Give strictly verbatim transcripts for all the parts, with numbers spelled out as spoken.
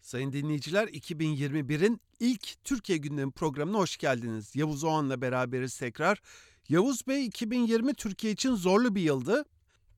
Sayın dinleyiciler, iki bin yirmi birin ilk Türkiye Gündemi programına hoş geldiniz. Yavuz Oğan'la beraberiz tekrar. Yavuz Bey, iki bin yirmi Türkiye için zorlu bir yıldı.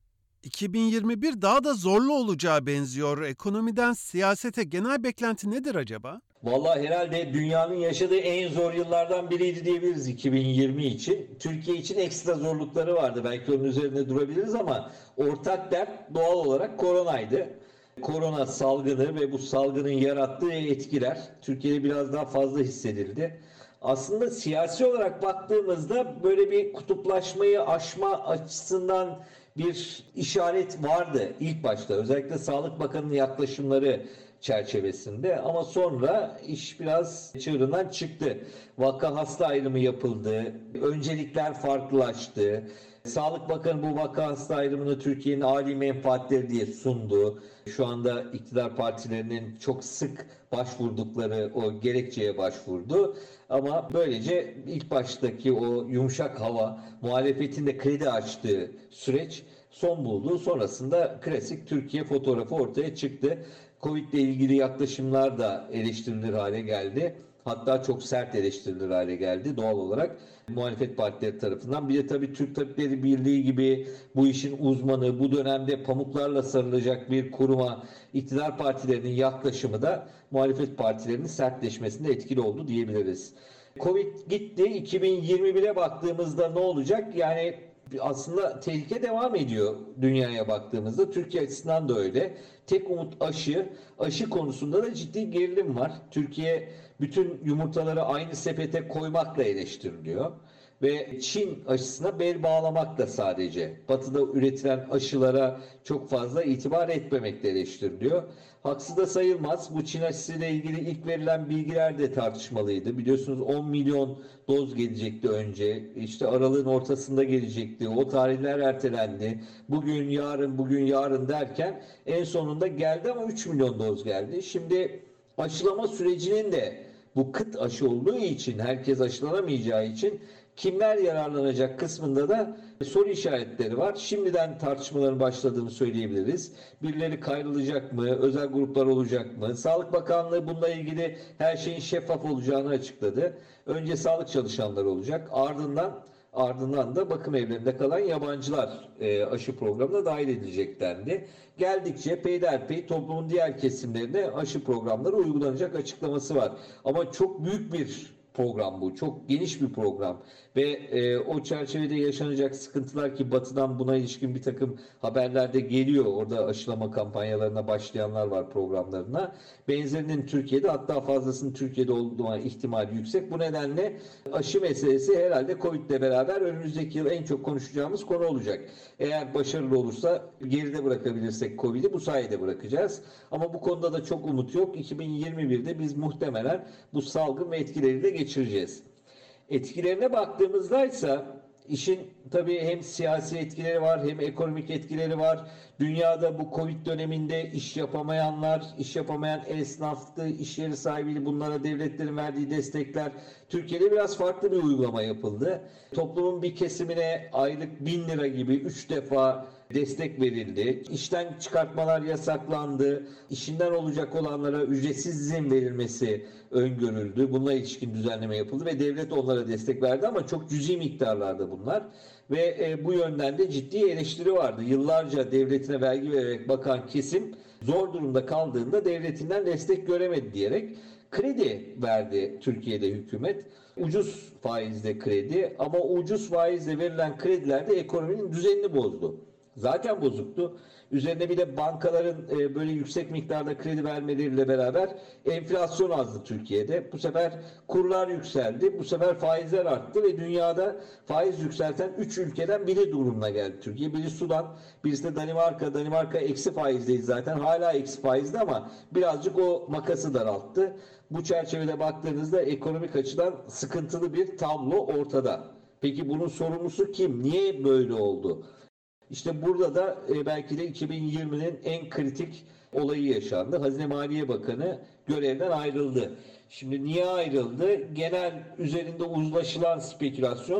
iki bin yirmi bir daha da zorlu olacağı benziyor. Ekonomiden siyasete genel beklenti nedir acaba? Vallahi herhalde dünyanın yaşadığı en zor yıllardan biriydi diyebiliriz iki bin yirmi için. Türkiye için ekstra zorlukları vardı. Belki onun üzerinde durabiliriz ama ortak dert doğal olarak koronaydı. Korona salgını ve bu salgının yarattığı etkiler Türkiye'de biraz daha fazla hissedildi. Aslında siyasi olarak baktığımızda böyle bir kutuplaşmayı aşma açısından bir işaret vardı ilk başta. Özellikle Sağlık Bakanı'nın yaklaşımları çerçevesinde, ama sonra iş biraz çığırından çıktı. Vaka hasta ayrımı yapıldı. Öncelikler farklılaştı. Sağlık Bakanı bu vaka hasta ayrımını Türkiye'nin âli menfaatleri diye sundu. Şu anda iktidar partilerinin çok sık başvurdukları o gerekçeye başvurdu. Ama böylece ilk baştaki o yumuşak hava, muhalefetin de kredi açtığı süreç son buldu. Sonrasında klasik Türkiye fotoğrafı ortaya çıktı. Covid ile ilgili yaklaşımlar da eleştirilir hale geldi. Hatta çok sert eleştirilir hale geldi doğal olarak muhalefet partileri tarafından. Bir de tabii Türk Tabipleri Birliği gibi bu işin uzmanı, bu dönemde pamuklarla sarılacak bir kuruma iktidar partilerinin yaklaşımı da muhalefet partilerinin sertleşmesinde etkili oldu diyebiliriz. Covid gitti. iki bin yirmi bire baktığımızda ne olacak? Yani aslında tehlike devam ediyor dünyaya baktığımızda. Türkiye açısından da öyle. Tek umut aşı. Aşı konusunda da ciddi gerilim var. Türkiye bütün yumurtaları aynı sepete koymakla eleştiriliyor. Ve Çin aşısına bel bağlamakla sadece. Batı'da üretilen aşılara çok fazla itibar etmemekle eleştiriliyor. Haksız da sayılmaz. Bu Çin aşısıyla ilgili ilk verilen bilgiler de tartışmalıydı. Biliyorsunuz on milyon doz gelecekti önce. İşte aralığın ortasında gelecekti. O tarihler ertelendi. Bugün yarın bugün yarın derken en sonunda geldi ama üç milyon doz geldi. Şimdi aşılama sürecinin de bu kıt aşı olduğu için, herkes aşılanamayacağı için kimler yararlanacak kısmında da soru işaretleri var. Şimdiden tartışmaların başladığını söyleyebiliriz. Birileri kayrılacak mı? Özel gruplar olacak mı? Sağlık Bakanlığı bununla ilgili her şeyin şeffaf olacağını açıkladı. Önce sağlık çalışanları olacak. Ardından ardından da bakım evlerinde kalan yabancılar e, aşı programına dahil edilecek dendi. Geldikçe peyderpey toplumun diğer kesimlerine aşı programları uygulanacak açıklaması var. Ama çok büyük bir program bu. Çok geniş bir program. Ve e, o çerçevede yaşanacak sıkıntılar, ki Batı'dan buna ilişkin bir takım haberler de geliyor. Orada aşılama kampanyalarına başlayanlar var, programlarına. Benzerinin Türkiye'de, hatta fazlasının Türkiye'de olduğu ihtimali yüksek. Bu nedenle aşı meselesi herhalde Covid ile beraber önümüzdeki yıl en çok konuşacağımız konu olacak. Eğer başarılı olursa geride bırakabilirsek Covid'i bu sayede bırakacağız. Ama bu konuda da çok umut yok. iki bin yirmi birde biz muhtemelen bu salgın ve etkileri de geçireceğiz. Etkilerine baktığımızda ise işin tabii hem siyasi etkileri var hem ekonomik etkileri var. Dünyada bu Covid döneminde iş yapamayanlar, iş yapamayan esnaftı, iş yeri sahibiydi, bunlara devletlerin verdiği destekler. Türkiye'de biraz farklı bir uygulama yapıldı. Toplumun bir kesimine aylık bin lira gibi üç defa destek verildi. İşten çıkartmalar yasaklandı. İşinden olacak olanlara ücretsiz izin verilmesi öngörüldü. Bununla ilişkin düzenleme yapıldı ve devlet onlara destek verdi, ama çok cüzi miktarlarda bunlar. Ve e, bu yönden de ciddi eleştiri vardı. Yıllarca devletine vergi vererek bakan kesim zor durumda kaldığında devletinden destek göremedi diyerek kredi verdi Türkiye'de hükümet. Ucuz faizle kredi, ama ucuz faizle verilen krediler de ekonominin düzenini bozdu. Zaten bozuktu. Üzerine bir de bankaların e, böyle yüksek miktarda kredi vermeleriyle beraber enflasyon azdı Türkiye'de. Bu sefer kurlar yükseldi. Bu sefer faizler arttı ve dünyada faiz yükselten üç ülkeden biri durumuna geldi Türkiye. Biri Sudan, birisi de Danimarka. Danimarka eksi faizdeyiz zaten. Hala eksi faizde, ama birazcık o makası daralttı. Bu çerçevede baktığınızda ekonomik açıdan sıkıntılı bir tablo ortada. Peki bunun sorumlusu kim? Niye böyle oldu? İşte burada da e, belki de iki bin yirminin en kritik olayı yaşandı. Hazine Maliye Bakanı görevden ayrıldı. Şimdi niye ayrıldı? Genel üzerinde uzlaşılan spekülasyon,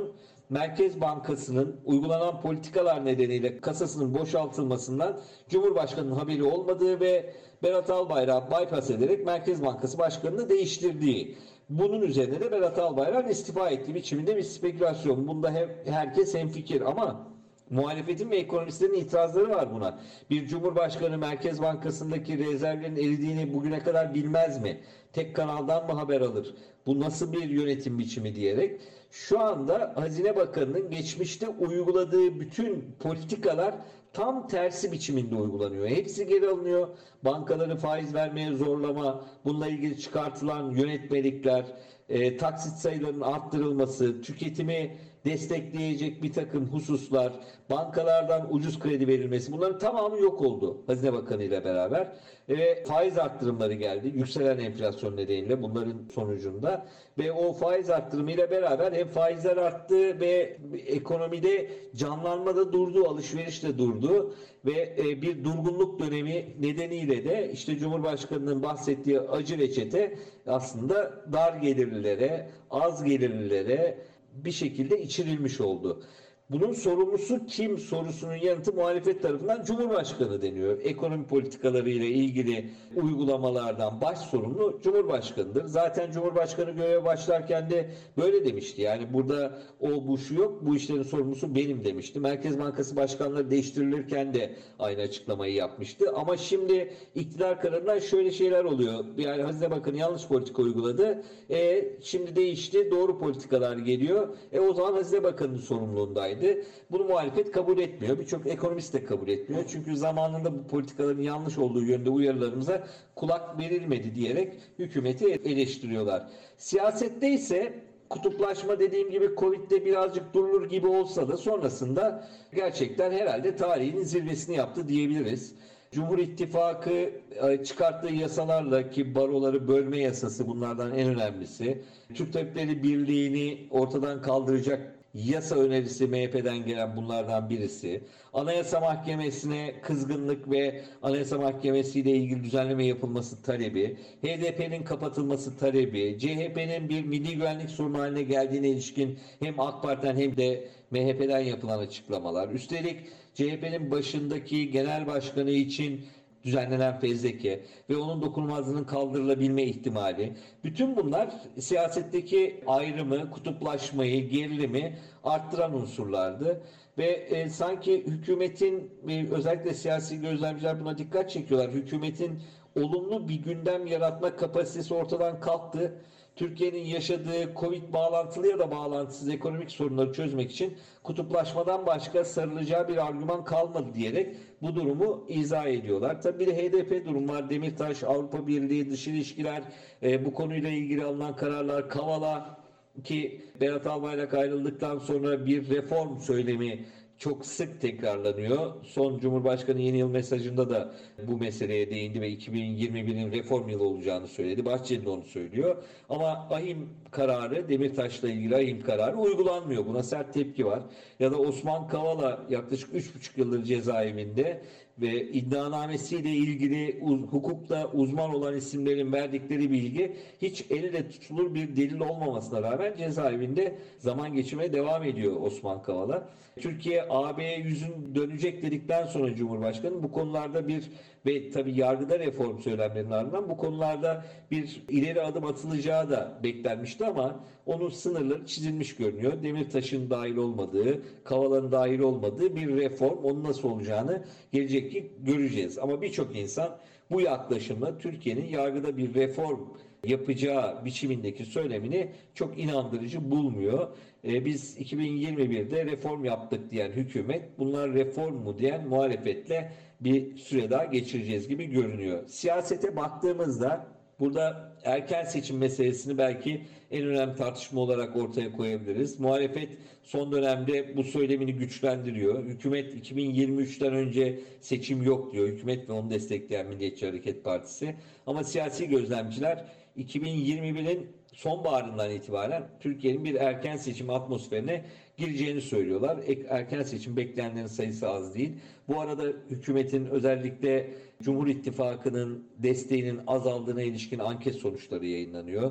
Merkez Bankası'nın uygulanan politikalar nedeniyle kasasının boşaltılmasından Cumhurbaşkanı'nın haberi olmadığı ve Berat Albayrak bypass ederek Merkez Bankası Başkanı'nı değiştirdiği. Bunun üzerine de Berat Albayrak istifa ettiği biçiminde bir spekülasyon. Bunda hep, herkes hemfikir ama muhalefetin ve ekonomistlerin itirazları var buna. Bir Cumhurbaşkanı Merkez Bankası'ndaki rezervlerin eridiğini bugüne kadar bilmez mi? Tek kanaldan mı haber alır? Bu nasıl bir yönetim biçimi diyerek şu anda Hazine Bakanı'nın geçmişte uyguladığı bütün politikalar tam tersi biçiminde uygulanıyor. Hepsi geri alınıyor. Bankaları faiz vermeye zorlama, bununla ilgili çıkartılan yönetmelikler, e, taksit sayılarının arttırılması, tüketimi destekleyecek bir takım hususlar, bankalardan ucuz kredi verilmesi, bunların tamamı yok oldu Hazine Bakanı ile beraber. Ve faiz arttırımları geldi. Yükselen enflasyon nedeniyle bunların sonucunda ve o faiz arttırımıyla beraber hem faizler arttı ve ekonomide canlanma da durdu, alışveriş de durdu ve bir durgunluk dönemi nedeniyle de işte Cumhurbaşkanı'nın bahsettiği acı reçete aslında dar gelirlilere, az gelirlilere bir şekilde içirilmiş oldu. Bunun sorumlusu kim sorusunun yanıtı muhalefet tarafından Cumhurbaşkanı deniyor. Ekonomi politikaları ile ilgili uygulamalardan baş sorumlu Cumhurbaşkanı'dır. Zaten Cumhurbaşkanı göreve başlarken de böyle demişti. Yani burada o bu şu yok, bu işlerin sorumlusu benim demişti. Merkez Bankası başkanları değiştirilirken de aynı açıklamayı yapmıştı. Ama şimdi iktidar kararından şöyle şeyler oluyor. Yani Hazine Bakanı yanlış politika uyguladı. E, şimdi değişti, doğru politikalar geliyor. E o zaman Hazine Bakanı'nın sorumluluğundaydı. Bunu muhalefet kabul etmiyor. Birçok ekonomist de kabul etmiyor. Çünkü zamanında bu politikaların yanlış olduğu yönde uyarılarımıza kulak verilmedi diyerek hükümeti eleştiriyorlar. Siyasette ise kutuplaşma dediğim gibi Covid'de birazcık durulur gibi olsa da sonrasında gerçekten herhalde tarihin zirvesini yaptı diyebiliriz. Cumhur İttifakı çıkarttığı yasalarla ki baroları bölme yasası bunlardan en önemlisi. Türk Tabipleri Birliği'ni ortadan kaldıracak yasa önerisi M H P'den gelen bunlardan birisi. Anayasa Mahkemesi'ne kızgınlık ve Anayasa Mahkemesi ile ilgili düzenleme yapılması talebi, H D P'nin kapatılması talebi, C H P'nin bir milli güvenlik sorunu haline geldiğine ilişkin hem AK Parti'den hem de M H P'den yapılan açıklamalar. Üstelik C H P'nin başındaki genel başkanı için düzenlenen fezleke ve onun dokunulmazlığının kaldırılabilme ihtimali. Bütün bunlar siyasetteki ayrımı, kutuplaşmayı, gerilimi arttıran unsurlardı. Ve e, sanki hükümetin, e, özellikle siyasi gözlemciler buna dikkat çekiyorlar. Hükümetin olumlu bir gündem yaratma kapasitesi ortadan kalktı. Türkiye'nin yaşadığı Covid bağlantılı ya da bağlantısız ekonomik sorunları çözmek için kutuplaşmadan başka sarılacağı bir argüman kalmadı diyerek bu durumu izah ediyorlar. Tabii bir de H D P durum var. Demirtaş, Avrupa Birliği, dış ilişkiler, e, bu konuyla ilgili alınan kararlar, Kavala ki Berat Albayrak ayrıldıktan sonra bir reform söylemi çok sık tekrarlanıyor. Son Cumhurbaşkanı yeni yıl mesajında da bu meseleye değindi ve iki bin yirmi birin reform yılı olacağını söyledi. Bahçeli de onu söylüyor. Ama ahim kararı, Demirtaş'la ilgili ahim kararı uygulanmıyor. Buna sert tepki var. Ya da Osman Kavala yaklaşık üç buçuk yıldır cezaevinde ve iddianamesiyle ilgili uz, hukukta uzman olan isimlerin verdikleri bilgi hiç elle tutulur bir delil olmamasına rağmen cezaevinde zaman geçirmeye devam ediyor Osman Kavala. Türkiye A B'ye yüzün dönecek dedikten sonra Cumhurbaşkanı bu konularda bir ve tabii yargıda reform söylemlerinin ardından bu konularda bir ileri adım atılacağı da beklenmişti ama onun sınırları çizilmiş görünüyor. Demirtaş'ın dahil olmadığı, Kavala'nın dahil olmadığı bir reform, onun nasıl olacağını gelecek ki göreceğiz. Ama birçok insan bu yaklaşımla Türkiye'nin yargıda bir reform yapacağı biçimindeki söylemini çok inandırıcı bulmuyor. Ee, biz iki bin yirmi birde reform yaptık diyen hükümet, bunlar reform mu diyen muhalefetle bir süre daha geçireceğiz gibi görünüyor. Siyasete baktığımızda burada erken seçim meselesini belki en önemli tartışma olarak ortaya koyabiliriz. Muhalefet son dönemde bu söylemini güçlendiriyor. Hükümet iki bin yirmi üçten önce seçim yok diyor. Hükümet ve onu destekleyen Milliyetçi Hareket Partisi. Ama siyasi gözlemciler iki bin yirmi birin sonbaharından itibaren Türkiye'nin bir erken seçim atmosferine gireceğini söylüyorlar. Erken seçim bekleyenlerin sayısı az değil. Bu arada hükümetin özellikle Cumhur İttifakı'nın desteğinin azaldığına ilişkin anket sonuçları yayınlanıyor.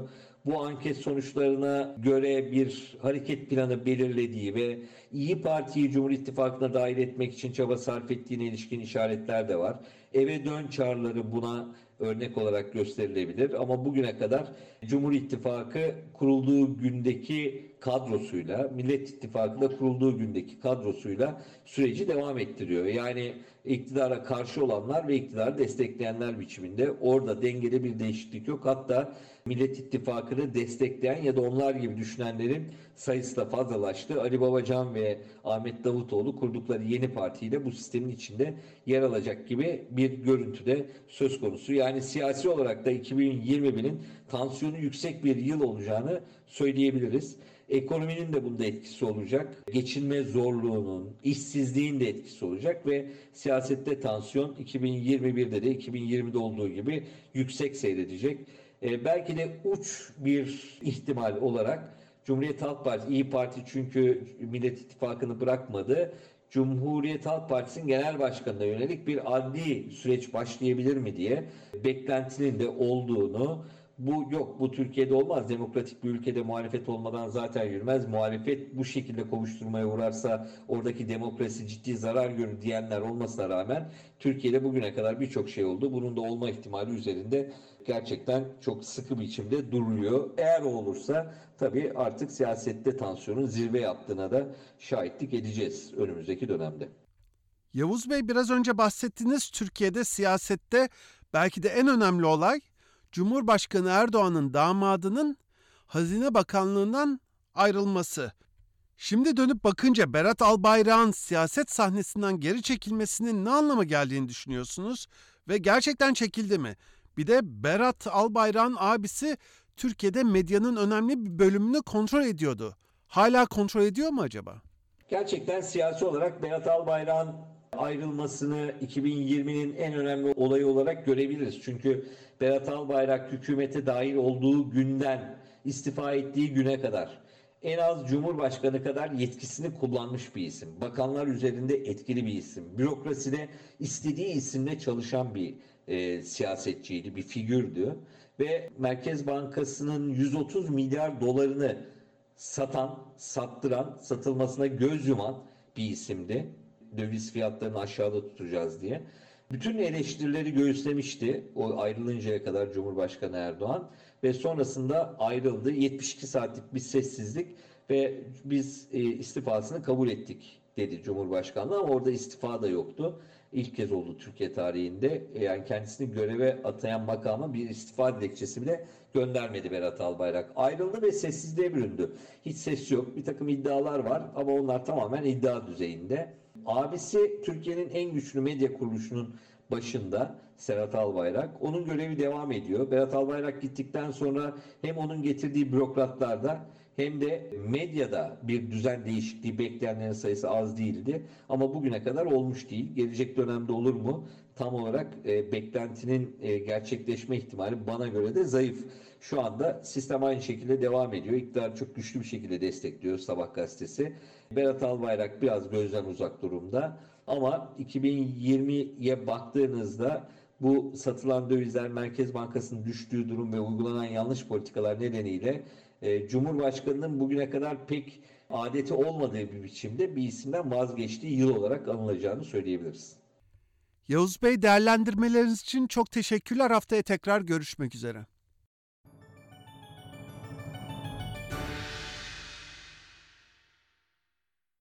bu anket sonuçlarına göre bir hareket planı belirlediği ve İyi Parti'yi Cumhur İttifakı'na dahil etmek için çaba sarf ettiğine ilişkin işaretler de var. Eve dön çağrıları buna örnek olarak gösterilebilir ama bugüne kadar Cumhur İttifakı kurulduğu gündeki kadrosuyla, Millet İttifakı da kurulduğu gündeki kadrosuyla süreci devam ettiriyor. Yani iktidara karşı olanlar ve iktidarı destekleyenler biçiminde orada dengede bir değişiklik yok. Hatta Millet İttifakı'nı destekleyen ya da onlar gibi düşünenlerin sayısı da fazlalaştı. Ali Babacan ve Ahmet Davutoğlu kurdukları yeni partiyle bu sistemin içinde yer alacak gibi bir görüntü de söz konusu. Yani siyasi olarak da iki bin yirmi birin tansiyonu yüksek bir yıl olacağını söyleyebiliriz. Ekonominin de bunda etkisi olacak. Geçinme zorluğunun, işsizliğin de etkisi olacak ve siyasette tansiyon iki bin yirmi birde de iki bin yirmide olduğu gibi yüksek seyredecek. Ee, belki de uç bir ihtimal olarak Cumhuriyet Halk Partisi, İyi Parti çünkü Millet İttifakı'nı bırakmadı. Cumhuriyet Halk Partisi'nin genel başkanına yönelik bir adli süreç başlayabilir mi diye beklentinin de olduğunu, bu yok bu Türkiye'de olmaz, demokratik bir ülkede muhalefet olmadan zaten yürümez, muhalefet bu şekilde kovuşturmaya uğrarsa oradaki demokrasi ciddi zarar görür diyenler olmasına rağmen Türkiye'de bugüne kadar birçok şey oldu. Bunun da olma ihtimali üzerinde gerçekten çok sıkı biçimde duruyor. Eğer o olursa tabii artık siyasette tansiyonun zirve yaptığına da şahitlik edeceğiz önümüzdeki dönemde. Yavuz Bey, biraz önce bahsettiğiniz Türkiye'de siyasette belki de en önemli olay Cumhurbaşkanı Erdoğan'ın damadının Hazine Bakanlığı'ndan ayrılması. Şimdi dönüp bakınca Berat Albayrak'ın siyaset sahnesinden geri çekilmesinin ne anlama geldiğini düşünüyorsunuz ve gerçekten çekildi mi? Bir de Berat Albayrak'ın abisi Türkiye'de medyanın önemli bir bölümünü kontrol ediyordu. Hala kontrol ediyor mu acaba? Gerçekten siyasi olarak Berat Albayrak'ın ayrılmasını iki bin yirminin en önemli olayı olarak görebiliriz. Çünkü Berat Albayrak hükümete dahil olduğu günden istifa ettiği güne kadar en az Cumhurbaşkanı kadar yetkisini kullanmış bir isim. Bakanlar üzerinde etkili bir isim. Bürokraside istediği isimle çalışan bir e, siyasetçiydi, bir figürdü. Ve Merkez Bankası'nın yüz otuz milyar dolarını satan, sattıran, satılmasına göz yuman bir isimdi. Döviz fiyatlarını aşağıda tutacağız diye. Bütün eleştirileri göğüslemişti o ayrılıncaya kadar Cumhurbaşkanı Erdoğan ve sonrasında ayrıldı. yetmiş iki saatlik bir sessizlik ve biz e, istifasını kabul ettik dedi Cumhurbaşkanlığı ama orada istifa da yoktu. İlk kez oldu Türkiye tarihinde. Yani kendisini göreve atayan makama bir istifa dilekçesi bile göndermedi Berat Albayrak. Ayrıldı ve sessizliğe büründü. Hiç ses yok. Bir takım iddialar var ama onlar tamamen iddia düzeyinde. Abisi Türkiye'nin en güçlü medya kuruluşunun başında Serhat Albayrak. Onun görevi devam ediyor. Berat Albayrak gittikten sonra hem onun getirdiği bürokratlarda hem de medyada bir düzen değişikliği bekleyenlerin sayısı az değildi. Ama bugüne kadar olmuş değil. Gelecek dönemde olur mu? Tam olarak e, beklentinin e, gerçekleşme ihtimali bana göre de zayıf. Şu anda sistem aynı şekilde devam ediyor. İktidar çok güçlü bir şekilde destekliyor Sabah gazetesi. Berat Albayrak biraz gözden uzak durumda. Ama iki bin yirmiye baktığınızda bu satılan dövizler, Merkez Bankası'nın düştüğü durum ve uygulanan yanlış politikalar nedeniyle e, Cumhurbaşkanı'nın bugüne kadar pek adeti olmadığı bir biçimde bir isimden vazgeçtiği yıl olarak anılacağını söyleyebiliriz. Yavuz Bey, değerlendirmeleriniz için çok teşekkürler. Haftaya tekrar görüşmek üzere.